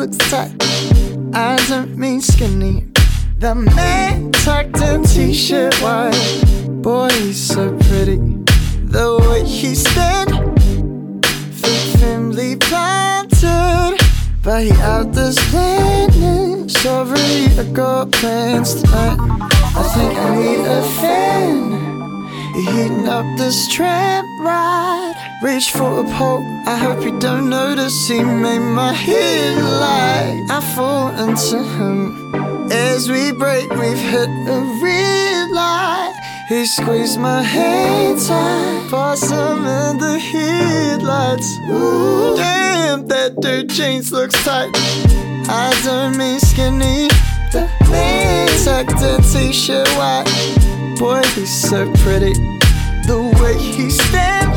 looks tight. I don't mean skinny. The man tucked in t-shirt white. Boy, he's so pretty. The way he stand, feet firmly planted. But he out this planet. Sorry, I got plans tonight. I think I need a fan. Heating up this tram ride. Reach for a pole, I hope you don't notice. He made my head light. I fall into him. As we break, we've hit a red light. He squeezed my hand tight. Pass him in the headlights. Ooh, damn, that dude jeans looks tight. I don't mean skinny. The man tucked in t-shirt white. Boy, he's so pretty. The way he stand,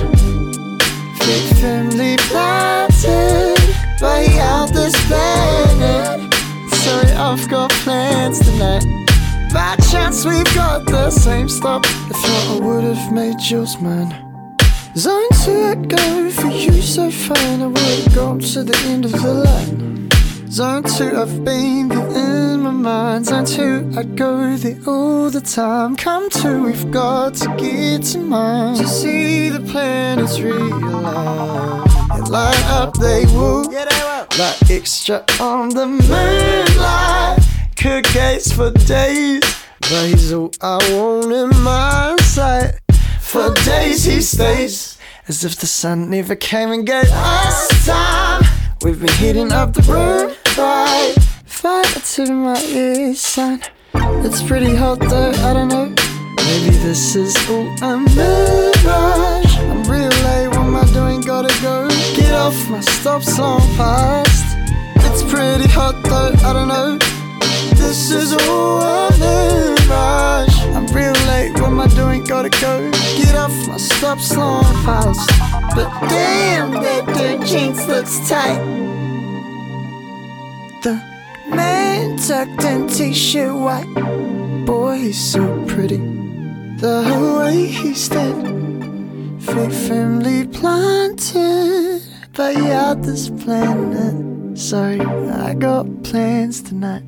feet firmly planted. But he out this planet. Sorry, I've got plans tonight. By chance we've got the same stop. If not, I would've made yours mine. Zone 2, I'd go for you so fine. I would've gone to the end of the line. Zone 2, I've been there in my mind. Zone 2, I'd go there all the time. Come 2, we've got to get to mine. To see the planets realign. And light up, they will. Yeah, they will. Like extra on the moonlight. Could gaze for days, but he's all I want in my sight. For days he stays, as if the sun never came and gave us time. We've been heating up the room, right? Fire to my ear sign. It's pretty hot though, I don't know. Maybe this is all a mirage. I'm real late, what am I doing? Gotta go. Get off my stops long past. It's pretty hot though, I don't know. This is all a mirage. I'm real late, what am I doing? Gotta go. Get off my stops long past. But damn, that dude jeans looks tight. The man tucked in t-shirt white. Boy, he's so pretty. The way he stand, feet firmly planted. But yeah, this planet. Sorry, I got plans tonight.